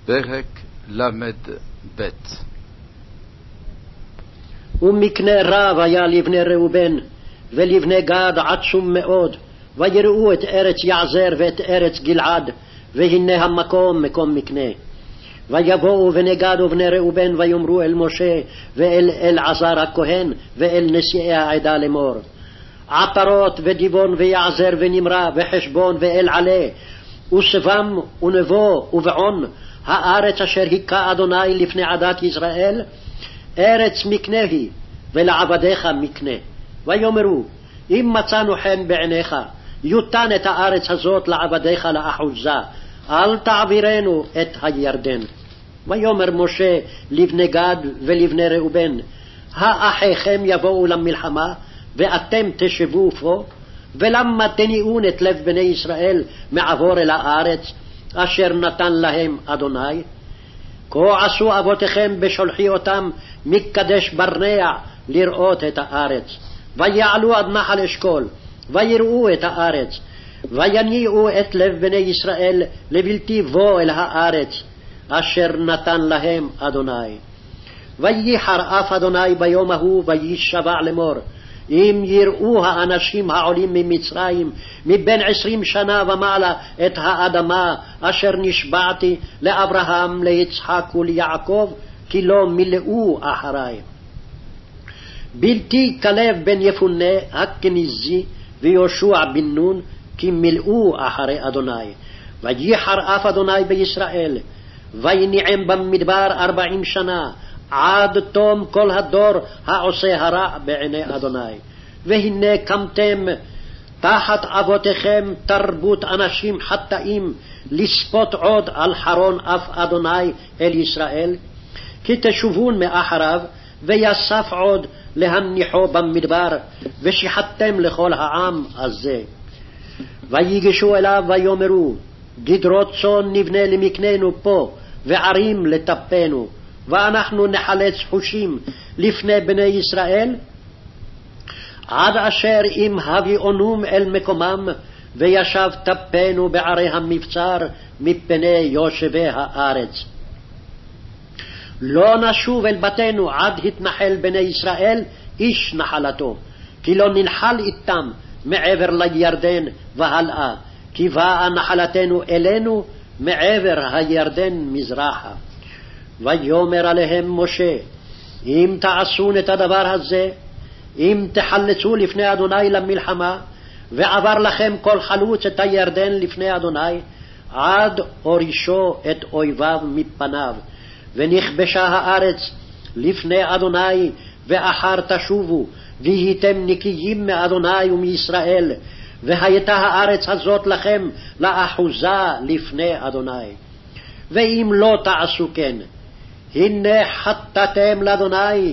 פרק ל"ב. ומקנה רב היה לבני ראובן ולבני גד עצום מאוד, ויראו את ארץ יעזר ואת ארץ גלעד, והנה המקום מקום מקנה. ויבואו בני גד ובני ראובן ויאמרו אל משה ואל אלעזר הכהן ואל נשיאי העדה לאמור: עטרות ודיבון ויעזר ונמרה וחשבון ואל עלה וסבם ונבו ובעון, הארץ אשר היכה אדוני לפני עדת ישראל, ארץ מקנה היא, ולעבדיך מקנה. ויאמרו: אם מצאנו חן בעיניך, יותן את הארץ הזאת לעבדיך לאחוזה, אל תעבירנו את הירדן. ויאמר משה לבני גד ולבני ראובן: האחיכם יבואו למלחמה ואתם תשבו פה? ולמה תניעון את לב בני ישראל מעבור אל הארץ אשר נתן להם אדוני? כה עשו אבותיכם בשולחי אותם מקדש ברנע לראות את הארץ. ויעלו עד נחל אשכול ויראו את הארץ, ויניעו את לב בני ישראל לבלתי בוא אל הארץ אשר נתן להם אדוני. וייחר אף אדוני ביום ההוא וישבע לאמור: אם יראו האנשים העולים ממצרים מבין 20 שנה ומעלה את האדמה אשר נשבעתי לאברהם ליצחק וליעקב, כי לא מילאו אחריי. בלתי כלב בן יפונה הכניזי ויהושע בן נון, כי מילאו אחרי אדוני. וייחר אף אדוני בישראל, ויניעם במדבר 40 שנה, עד תום כל הדור העושה הרע בעיני אדוני. והנה קמתם תחת אבותיכם תרבות אנשים חטאים, לספות עוד על חרון אף אדוני אל ישראל, כי תשובון מאחריו ויסף עוד להניחו במדבר, ושיחתם לכל העם הזה. ויגשו אליו ויאמרו: גדרות צאן נבנה למקננו פה, וערים לטפנו, ואנחנו נחלץ חושים לפני בני ישראל, עד אשר אם הביאונום אל מקומם, וישב טפנו בערי המבצר מפני יושבי הארץ. לא נשוב אל בתינו עד התנחל בני ישראל איש נחלתו, כי לא ננחל איתם מעבר לירדן והלאה, כי באה נחלתנו אלינו מעבר הירדן מזרחה. ויאמר עליהם משה: אם תעשון את הדבר הזה, אם תחלצו לפני אדוני למלחמה, ועבר לכם כל חלוץ את הירדן לפני אדוני, עד הורישו את אויביו מפניו, ונכבשה הארץ לפני אדוני, ואחר תשובו, והייתם נקיים מאדוני ומישראל, והייתה הארץ הזאת לכם לאחוזה לפני אדוני. ואם לא תעשו כן, הנה חטאתם לאדוני,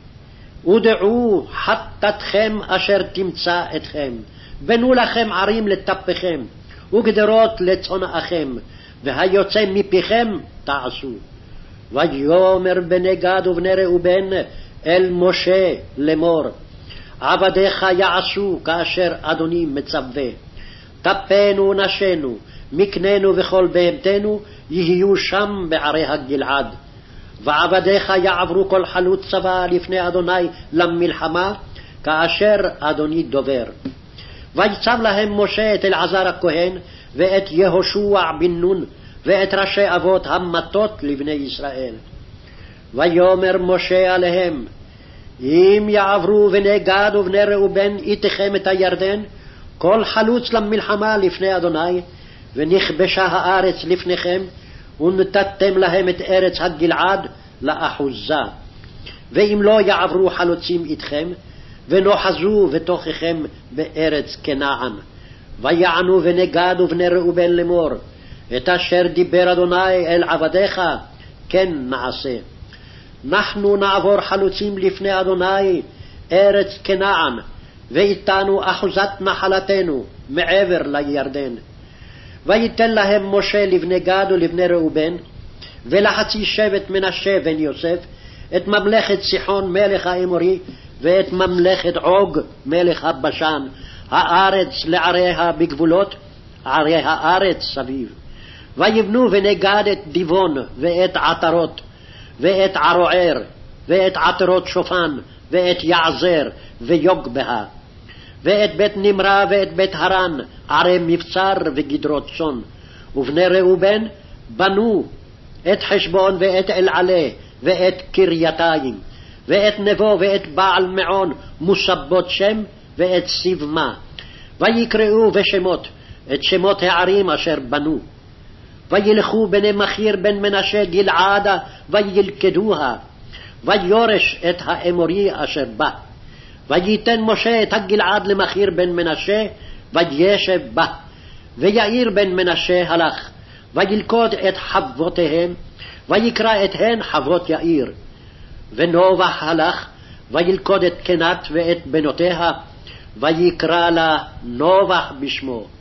ודעו חטאתכם אשר תמצא אתכם. בנו לכם ערים לטפכם, וגדרות לצונאכם, והיוצא מפיכם תעשו. ויאמר בני גד ובני ראובן אל משה לאמור: עבדיך יעשו כאשר אדוני מצווה. טפנו נשנו, מקננו וכל בהמתנו יהיו שם בערי הגלעד. ועבדיך יעברו כל חלוץ צבא לפני אדוני למלחמה, כאשר אדוני דובר. ויצב להם משה את אלעזר הכהן ואת יהושע בן נון ואת ראשי אבות המטות לבני ישראל. ויאמר משה עליהם: אם יעברו בני גד ובני ראובן איתכם את הירדן, כל חלוץ למלחמה לפני אדוני, ונכבשה הארץ לפניכם, ונתתם להם את ארץ הגלעד לאחוזה. ואם לא יעברו חלוצים איתכם, ונוחזו בתוככם בארץ כנען. ויענו בני גד ובני ראובן לאמור: את אשר דיבר אדוני אל עבדיך כן נעשה. אנחנו נעבור חלוצים לפני אדוני ארץ כנען, ואיתנו אחוזת נחלתנו מעבר לירדן. ויתן להם משה לבני גד ולבני ראובן ולחצי שבט מנשה בן יוסף את ממלכת סיחון מלך האמורי ואת ממלכת עוג מלך הבשן, הארץ לעריה בגבולות ערי הארץ סביב. ויבנו ונגד את דיבון ואת עטרות ואת ערוער ואת עטרות שופן ואת יעזר ויוגבהה ואת בית נמרה ואת בית הרן ערי מבצר וגדרות צאן. ובני ראובן בנו את חשבון ואת אלעלה ואת קרייתיים ואת נבו ואת בעל מעון מוסבות שם ואת סיבמה, ויקראו בשמות את שמות הערים אשר בנו. וילכו בני מכיר בן מנשה גלעדה וילכדוה, ויורש את האמורי אשר בה. וייתן משה את הגלעד למכיר בן מנשה וישב בה. ויאיר בן מנשה הלך וילכוד את חבותיהם, ויקרא את הן חבות יאיר. ונובח הלך וילכוד את קנת ואת בנותיה, ויקרא לה נובח בשמו.